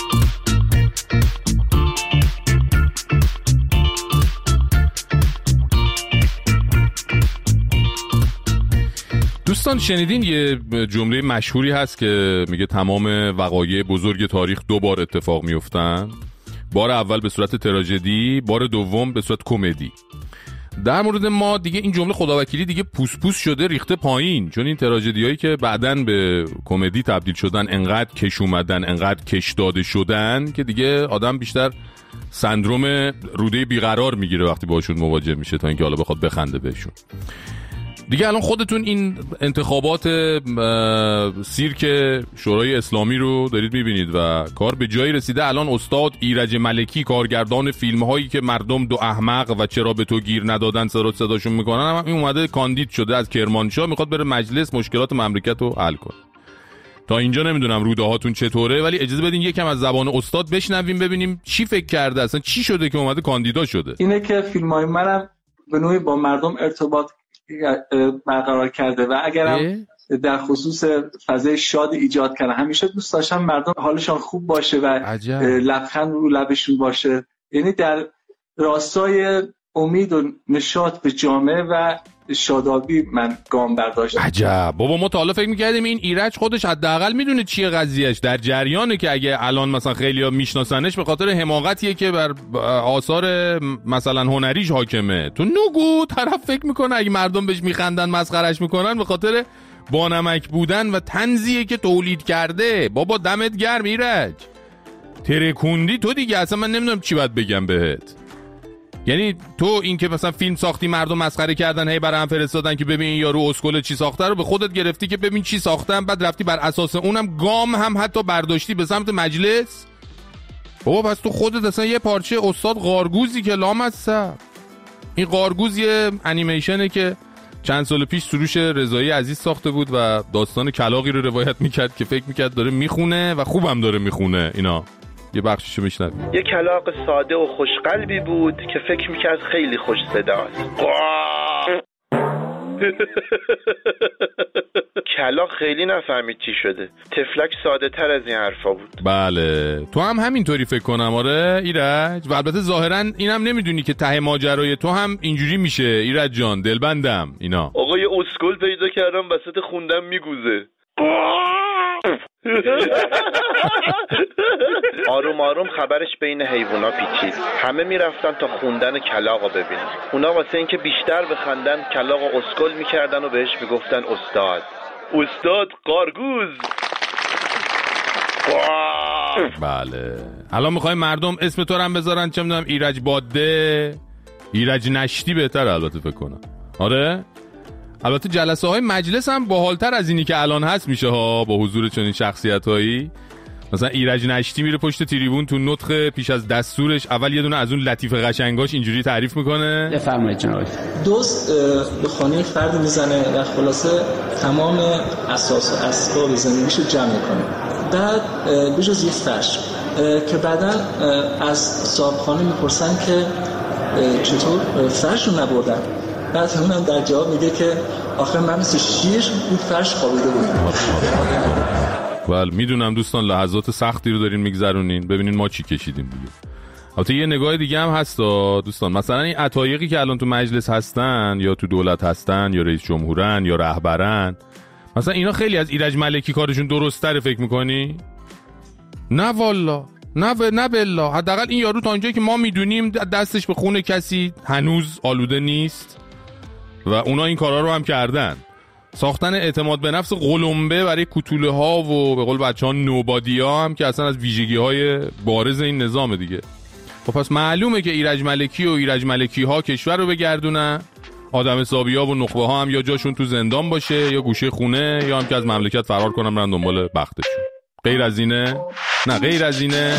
دوستان شنیدین یه جمله مشهوری هست که میگه تمام وقایع بزرگ تاریخ 2 بار اتفاق میفتن. بار اول به صورت تراژدی، بار دوم به صورت کمدی. در مورد ما دیگه این جمله خداوکیلی دیگه پوس شده، ریخته پایین، چون این تراژدیایی که بعدن به کمدی تبدیل شدن انقدر کش اومدن، انقدر کش داده شدن که دیگه آدم بیشتر سندروم روده بیقرار میگیره وقتی باشون مواجه میشه تا اینکه حالا بخواد بخنده بهشون. دیگه الان خودتون این انتخابات سیرک شورای اسلامی رو دارید میبینید و کار به جایی رسیده. الان استاد ایرج ملکی، کارگردان فیلم هایی که مردم دو احمق و چرا به تو گیر ندادن صداشون میکنن، هم این اومده کاندید شده از کرمانشاه، میخواد بره مجلس مشکلات مملکت رو حل کنه. تا اینجا نمیدونم روده هاتون چطوره، ولی اجازه بدین یکم از زبان استاد بشنویم ببینیم چی فکر کرده، اصلا چی شده که اومده کاندیدا شده. اینه که فیلم های منم به نوعی با مردم ارتباط برقرار کرده و اگرم در خصوص فضای شاد ایجاد کنه. همیشه دوست داشتم مردم حالشان خوب باشه و لبخند رو لبشون باشه، یعنی در راستای امید و نشاط به جامعه و شادابی من گام برداشتم. عجب بابا، ما تا حالا فکر می‌کردیم این ایرج خودش حداقل میدونه چیه قضیهش، در جریانه که اگه الان مثلا خیلی‌ها میشناسنش به خاطر حماقتیه که بر آثار مثلا هنریش حاکمه. تو نگو طرف فکر میکنه اگه مردم بهش میخندن مسخرهش میکنن به خاطر بانمک بودن و طنزیه که تولید کرده. بابا دمت گرم ایرج، ترکوندی تو دیگه، اصلا من نمیدونم چی باید بگم بهت. یعنی تو این که مثلا فیلم ساختی مردم مسخره کردن، هی برای هم فرستادن که ببین این یارو اسکل چی ساخته، رو به خودت گرفتی که ببین چی ساختم، بعد رفتی بر اساس اونم گام هم حتی برداشتی به سمت مجلس. بابا پس تو خودت اصلا یه پارچه استاد قارگوزی که لامصب. این قارگوز یه انیمیشنه که چند سال پیش سروش رضایی عزیز ساخته بود و داستان کلاغی رو روایت میکرد که فکر میکرد داره میخونه و خوبم داره میخونه. اینا یه بخشیشو میشنویم. یه کلاغ ساده و خوشقلبی بود که فکر میکرد خیلی خوش صداست. کلاغ خیلی نفهمید چی شده. تفلک ساده تر از این حرفا بود. بله تو هم همینطوری فکر کنم. آره ایرج، و البته ظاهرا اینم نمیدونی که ته ماجرای تو هم اینجوری میشه. ایرج جان دلبندم اینا. آقا یه اسکل پیدا کردم وسط خوندم میگوزه. آروم آروم خبرش بین حیوونا پیچید. همه میرفتن تا خوندن کلاغو ببینن. اونا واسه اینکه بیشتر بخندن کلاغو اسکل میکردن و بهش میگفتن استاد. استاد قارگوز. بله الان میخوایم مردم اسم تو رو هم بذارن، چه میدونم ایرج باده، ایرج نشتی بهتر البته فکر کنم. آره البته جلسه های مجلس هم باحالتر از اینی که الان هست میشه ها، با حضور چنین شخصیت هایی. مثلا ایرج نشتی میره پشت تریبون تو نطق پیش از دستورش اول یه دونه از اون لطیف قشنگاش اینجوری تعریف میکنه. بفرمایید جناب. دوست به خانه فرد میزنه و خلاصه تمام اساس و اسباب زندگیشو جمع میکنه. بعد بجز یه فرش که بعداً از صاحبخانه میپرسن که چطور فرش رو نبردن. بعد اونم در جواب میگه که آخه من مثل شیر بود فرش خوابیده بودم. بله میدونم دوستان لحظات سختی رو دارین میگذرونین، ببینین ما چی کشیدیم دیگه. البته یه نگاه دیگه هم هست دوستان، مثلا این عطایقی که الان تو مجلس هستن یا تو دولت هستن یا رئیس جمهورن یا رهبرن، مثلا اینا خیلی از ایرج ملکی کارشون درست تره فکر میکنی؟ نه والا نه بالله. حداقل این یارو تا اونجایی که ما میدونیم دستش به خون کسی هنوز آلوده نیست. و اونا این کارا رو هم کردن. ساختن اعتماد به نفس قلمبه برای کوتوله ها و به قول بچه‌ها نوبادی ها هم که اصلا از ویژگی های بارز این نظام دیگه. خب پس معلومه که ایرج ملکی و ایرج ملکی ها کشور رو بگردونن، آدم حسابی ها و نخبه ها هم یا جاشون تو زندان باشه یا گوشه خونه یا هم که از مملکت فرار کنن برن دنبال بختشون. غیر از اینه؟ نه غیر از اینه.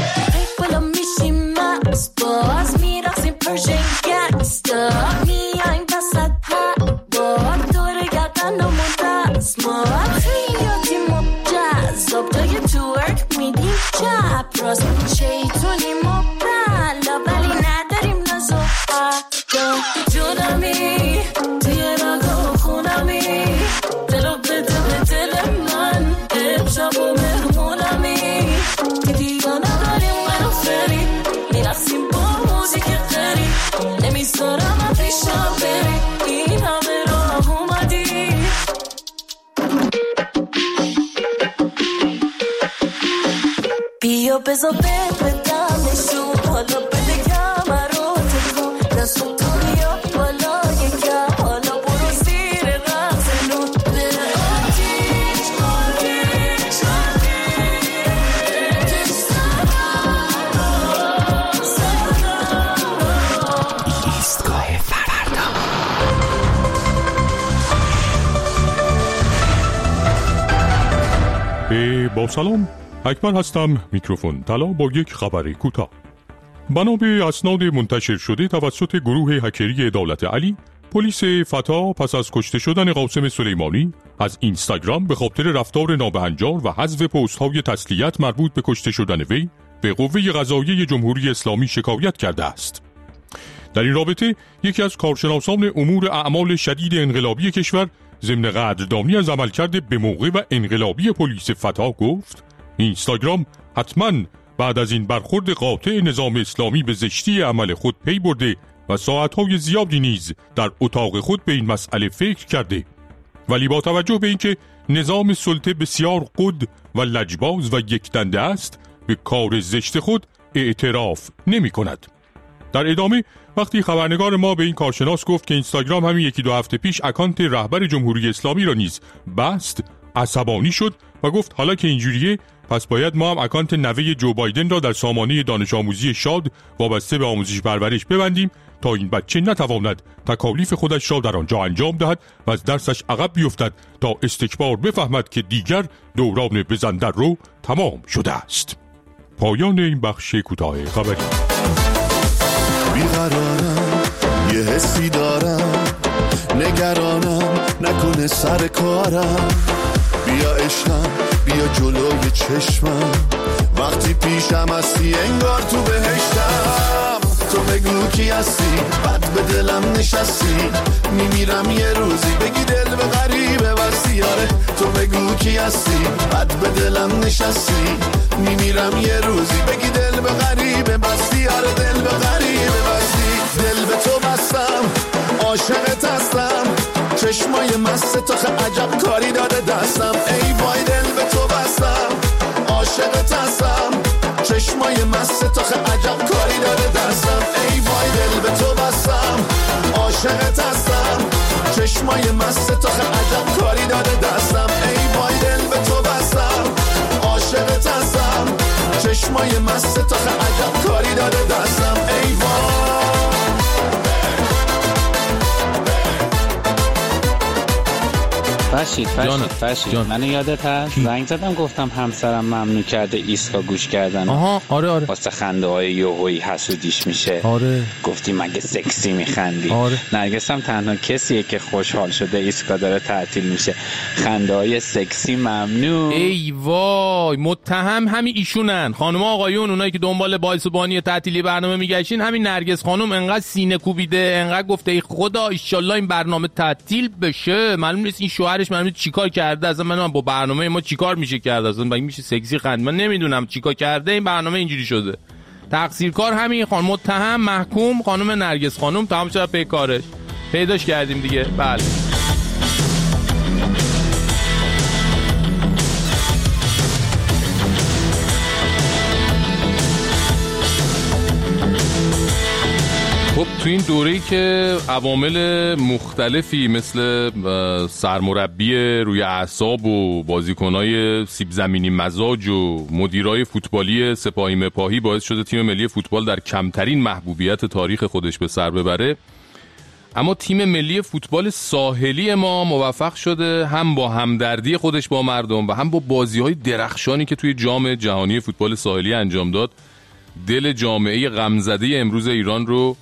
بذار بدم نشون حالا بده کمرات رو دستون تو بیا بالا یکم حالا برو زیر رقص نون دل آتیش آتیش آتیش ایستگاه فردا. با سلام، اکبر هستم. میکروفون طلا با یک خبر کوتاه. بنا به اسناد منتشر شده توسط گروه هکری دولت علی، پلیس فتا پس از کشته شدن قاسم سلیمانی از اینستاگرام به خاطر رفتار نابهنجار و حذف پست‌های تسلیت مربوط به کشته شدن وی به قوه قضاییه جمهوری اسلامی شکایت کرده است. در این رابطه یکی از کارشناسان امور اعمال شدید انقلابی کشور ضمن قدردانی از عملکرد به موقع و انقلابی پلیس فتا گفت اینستاگرام حتما بعد از این برخورد قاطع نظام اسلامی به زشتی عمل خود پی برده و ساعتهای زیادی نیز در اتاق خود به این مسئله فکر کرده، ولی با توجه به اینکه نظام سلطه بسیار قد و لجباز و یک دنده است به کار زشت خود اعتراف نمی کند. در ادامه وقتی خبرنگار ما به این کارشناس گفت که اینستاگرام همین یکی دو هفته پیش اکانت رهبر جمهوری اسلامی را نیز بست، عصبانی شد و گفت حالا که اینجوریه پس باید ما هم اکانت نوه جو بایدن را در سامانه دانش آموزی شاد وابسته به آموزش پرورش ببندیم تا این بچه نتواند تکالیف خودش را در آنجا انجام دهد و از درسش عقب بیفتد تا استکبار بفهمد که دیگر دوران بزندر رو تمام شده است. پایان این بخش کوتاه خبری. بیقرارم یه حسی دارم، نگرانم نکنه سر کارم، بیا عشقم بیا جلوی چشمم، وقتی پیشم هستی انگار تو بهشتم، تو بگو کی هستی بد به دلم نشستی، میمیرم یه روزی بگی دل به غریبه بستی، آره تو بگو کی هستی بد به دلم نشستی، میمیرم یه روزی بگی دل به غریبه بستی، آره دل به غریبه بستی، دل به تو بستم عاشقت هستم، چشمای مست تو خیلی عجب کاری داده دستم، ای وای دل به تو بستم عاشقت هستم، چشمای مست تو خیلی عجب کاری داده دستم، ای وای دل به تو بستم عاشقت هستم، چشمای مست تو خیلی عجب کاری داده دستم، ای وای دل به تو بستم عاشقت هستم، چشمای مست تو خیلی عجب کاری داده دستم، ای وای. فرشید منو یادت هست زنگ زدم گفتم همسرم ممنوع کرده ایسکا گوش کردن. آها آره واسه خنده های یوهویی حسودیش میشه. آره گفتی مگه سکسی میخندی. آره. نرگس هم تنها کسیه که خوشحال شده ایسکا داره تعطیل میشه. خنده های سکسی ممنوع. ای وای متهم همین ایشونن. خانم آقایون اونایی که دنبال باعث و بانی تعطیلی برنامه میگشین، همین نرگس خانم انقدر سینه کوبیده، انقدر گفته ای خدا ان شاءالله این برنامه تعطیل بشه. معلوم نیست این شوهرش معلوم چیکار کرده، اصلا من با برنامه ما چیکار میشه کرد، اصلا مگه میشه سکسی خند، من نمیدونم چیکار کرده این برنامه اینجوری شده. تقصیرکار همین خانم، متهم محکوم خانم نرگس خانم، تمام شد پی کارش، پیداش کردیم دیگه. بله خب تو این دوره‌ای که عوامل مختلفی مثل سرمربی روی اعصاب و بازیکنای سیب زمینی مزاج و مدیرای فوتبالی سپاهی مپاهی باعث شده تیم ملی فوتبال در کمترین محبوبیت تاریخ خودش به سر ببره، اما تیم ملی فوتبال ساحلی ما موفق شده هم با همدردی خودش با مردم و هم با بازی‌های درخشانی که توی جام جهانی فوتبال ساحلی انجام داد دل جامعه غمزده امروز ایران رو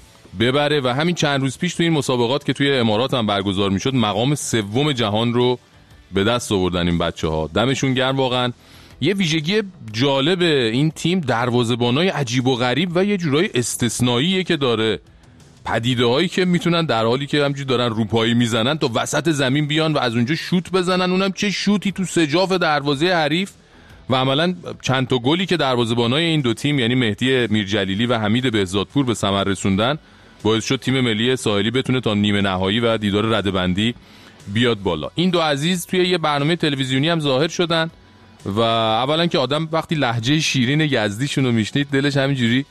ببره و همین چند روز پیش توی این مسابقات که توی امارات هم برگزار میشد مقام سوم جهان رو به دست آوردن این بچه‌ها. دمشون گرم واقعا. یه ویژگی جالب این تیم دروازه‌بانای عجیب و غریب و یه جورای استثنائیه که داره. پدیده‌هایی که میتونن در حالی که همینجوری دارن روپایی میزنن تا وسط زمین بیان و از اونجا شوت بزنن، اونم چه شوتی تو سجاف دروازه حریف. و عملا چند تا گلی که دروازه‌بانای این دو تیم یعنی مهدی میرجلیلی و حمید بهزادپور به ثمر رسوندن باعث شد تیم ملی ساحلی بتونه تا نیمه نهایی و دیدار رده‌بندی بیاد بالا. این دو عزیز توی یه برنامه تلویزیونی هم ظاهر شدن و اولا که آدم وقتی لهجه شیرین یزدیشون رو میشنید دلش همینجوری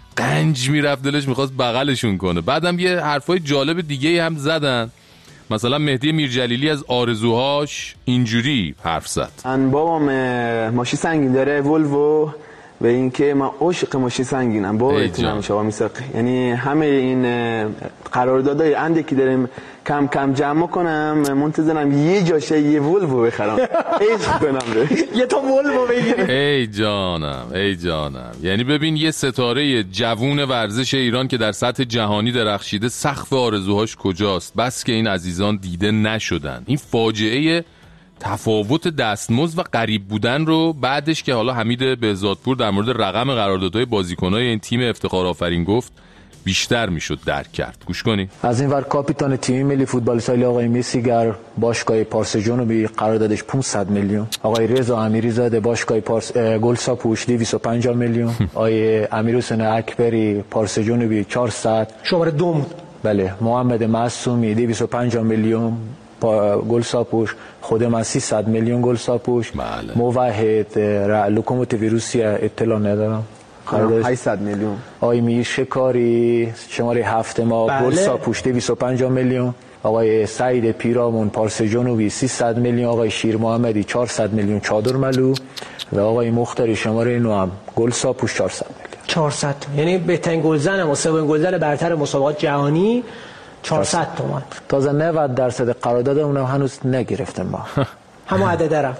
قنج میرفت، دلش میخواست بغلشون کنه. بعدم یه حرفای جالب دیگه هم زدن، مثلا مهدی میرجلیلی از آرزوهاش اینجوری حرف زد: بابام ماشین سنگین داره ولوو و اینکه من عاشق ماشین سنگینم با اعتماد شما میساق، یعنی همه این قراردادای اندی که داریم کم کم جمع کنم، منتظرم یه جاشه یه ولوو بخرم عشق کنم یه تا ولوو بگیرم. ای جانم ای جانم. یعنی ببین یه ستاره جوون ورزش ایران که در سطح جهانی درخشیده سقف آرزوهاش کجاست؟ بس که این عزیزان دیده نشدن. این فاجعه تفاوت دستمزد و غریب بودن رو بعدش که حالا حمید بهزادپور در مورد رقم قراردادهای بازیکنای این تیم افتخار آفرین گفت بیشتر میشد درک کرد. گوش کنید. از این ور کاپیتان تیم ملی فوتبال ساحلی آقای مسی باشگاه پارس جنوبی قراردادش 500 میلیون، آقای رضا امیریزاده باشگاه گلساپوش 250 میلیون، آقای امیرحسین اکبری پارس جنوبی 400، شماره 2 بله، محمد معصومی 250 میلیون گلساپوش، خود من 300 میلیون گلساپوش، موحد لوکوموتیو روسیه اطلاع ندارم 800 میلیون، آقای میر شکاری شماره 7 ما گلساپوش 250 میلیون، آقای سعید پیرامون پارس جنوبی 300 میلیون، آقای شیر محمدی 400 میلیون چادر ملو و آقای مختاری شماره 9 هم گلساپوش 400 میلیون. 400 یعنی بهترین گلزن و سومین گلزن برتر مسابقات جهانی 400 تومان. تازه 90% قرارداد اونم هنوز نگرفتم ما. همو عددرم.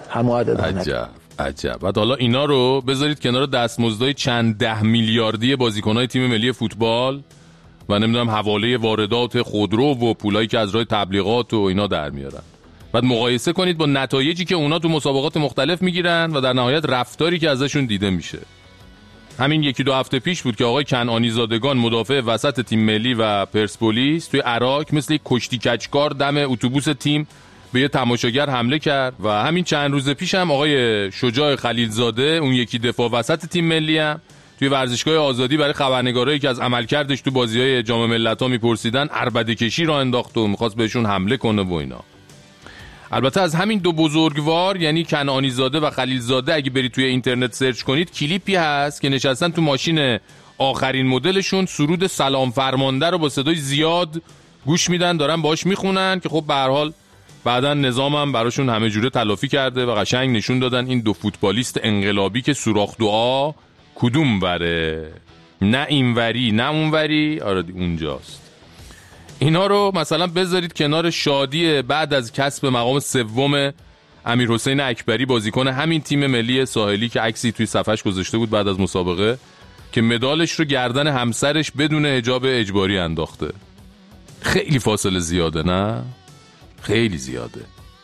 عجب. بعد حالا اینا رو بذارید کنار دستمزدهای چند 10 میلیاردی بازیکن‌های تیم ملی فوتبال و نمیدونم حواله واردات خودرو و پولایی که از راه تبلیغات و اینا در میارن. بعد مقایسه کنید با نتایجی که اونا تو مسابقات مختلف میگیرن و در نهایت رفتاری که ازشون دیده میشه. همین 1-2 هفته پیش بود که آقای کنعانی زادگان مدافع وسط تیم ملی و پرسپولیس توی عراق مثل یک کشتی کچکار دم اتوبوس تیم به یه تماشاگر حمله کرد و همین چند روز پیش هم آقای شجاع خلیلزاده اون یکی دفاع وسط تیم ملی هم توی ورزشگاه آزادی برای خبرنگارایی که از عملکردش تو بازی‌های جام ملت‌ها میپرسیدن عربده کشی را انداخت و می‌خواست بهشون حمله کنه و اینا. البته از همین دو بزرگوار یعنی کنعانی زاده و خلیل زاده اگه برید توی اینترنت سرچ کنید کلیپی هست که نشستن تو ماشین آخرین مدلشون سرود سلام فرمانده رو با صدای زیاد گوش میدن، دارن باهاش میخونن که خب به هر حال بعدن نظامم براشون همه جوره تلافی کرده و قشنگ نشون دادن این دو فوتبالیست انقلابی که سوراخ دعا کدوم وره، نه اینوری نه اونوری، آره اونجاست. اینا رو مثلا بذارید کنار شادی بعد از کسب مقام سوم امیرحسین اکبری بازیکن همین تیم ملی ساحلی که عکسی توی صفحش گذاشته بود بعد از مسابقه که مدالش رو گردن همسرش بدون حجاب اجباری انداخته. خیلی فاصله زیاده، نه؟ خیلی زیاده.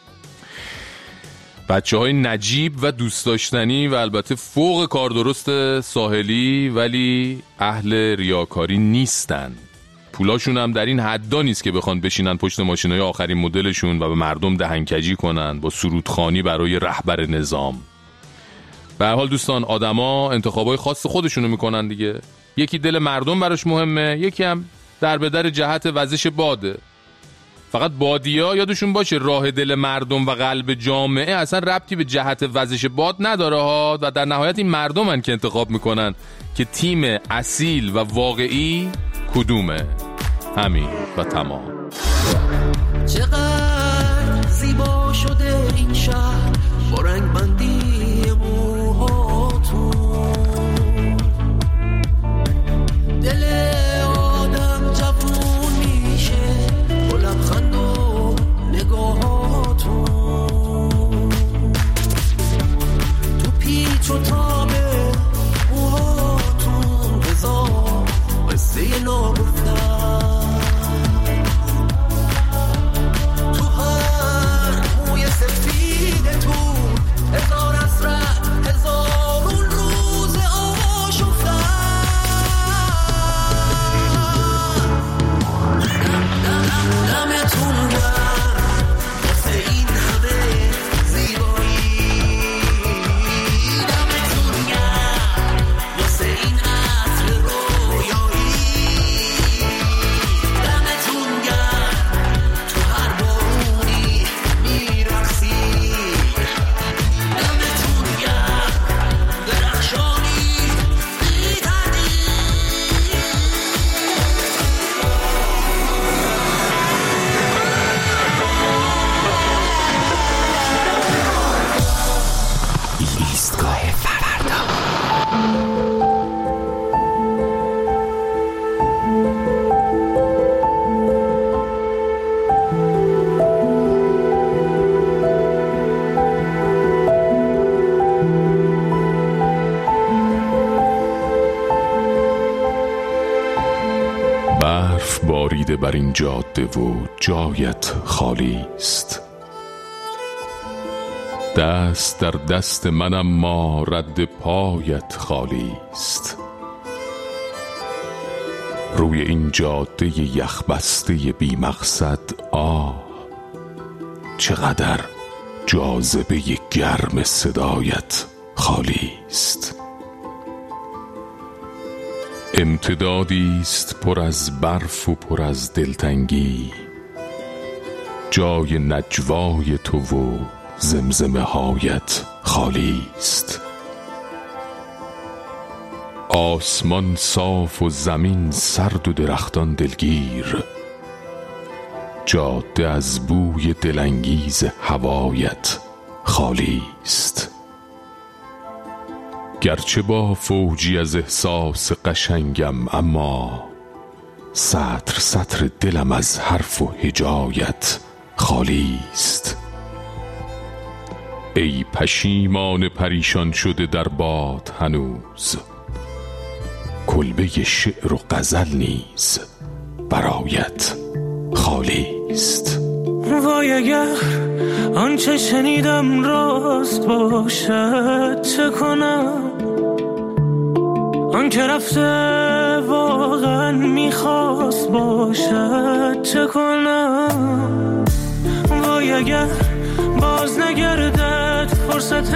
بچه‌های نجیب و دوست داشتنی و البته فوق کاردرست ساحلی ولی اهل ریاکاری نیستن. پولاشون هم در این حدا نیست که بخوان بشینن پشت ماشینای آخرین مدلشون و به مردم دهنکجی کنن با سرودخوانی برای رهبر نظام. به هر حال دوستان، آدما انتخابای خاص خودشونو میکنن دیگه. یکی دل مردم براش مهمه، یکی هم در به در جهت وزش باده. فقط بادیا یادشون باشه راه دل مردم و قلب جامعه اصلا ربطی به جهت وزش باد نداره ها، و در نهایت این مردمن که انتخاب میکنن که تیم اصیل و واقعی کدومه. همین و تمام. چقدر زیبا شده این شهر با رنگ بندی موهاتون، دل آدم جوون میشه با لبخند و نگاهاتون، تو پیچ و تاب موهاتون بذار قصه ناگفتن، تو هر موی سفیدتون هزار حسرت هزارون روز آشفتن، دمتون گرم واسه این همه زیبایی، دمتون گرم واسه این عطر رویایی، دمتون گرم تو هر بارونی میرقصی، دمتون گرم درخشانی بی‌تردید. ایستگاه فردا. برف باریده بر این جاده و جایت خالی است، دست در دست من اما رد پایت خالی است، روی این جاده یخبسته بی مقصد آه چقدر جاذبه گرم صدایت خالی است، امتدادی است پر از برف و پر از دلتنگی، جای نجوای تو و زمزمه هایت خالی است، آسمان صاف و زمین سرد و درختان دلگیر، جاده از بوی دلانگیز هوایت خالی است، گرچه با فوجی از احساس قشنگم اما سطر سطر دلم از حرف و هجایت خالی است، ای پشیمان پریشان شده در باد هنوز، کلبه شعر و غزل نیز برایت خالی است. وای اگر آنچه شنیدم راست باشد چه کنم، آنکه رفته واقعا میخواست باشد چه کنم، وای اگر باز نگردد فرصت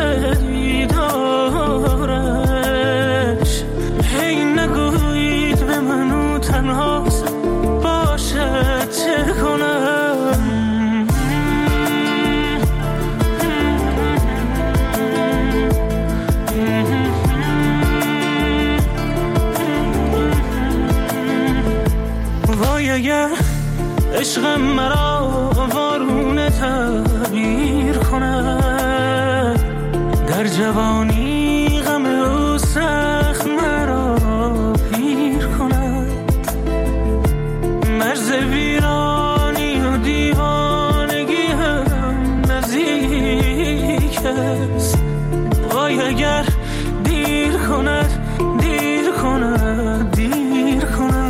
دیدارش، هی نگویید به منو تنهاست باشد چه کنم، وای اگر عشقم مرا وارونه تعبیر کند، در جوانی غم او سخت مرا پیر کند، مرز ویرانی و دیوانگی هم نزدیک است، وای اگر دیر کند دیر کند دیر کند.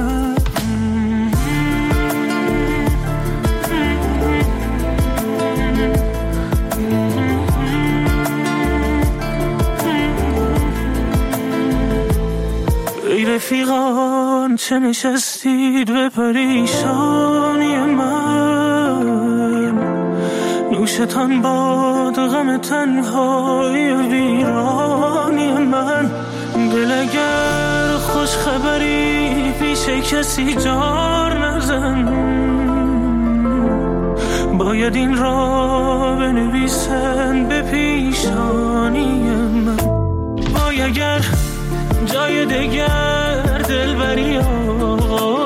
ای رفیقان چه نشستید به پریشانی من، نوشتان باد غم تنهایی و ویرانی من، دل اگر خوش خبری پیش کسی جار نزن، باید این را بنویسن به پیشانی من. وای اگر جای دگر دلبری آقا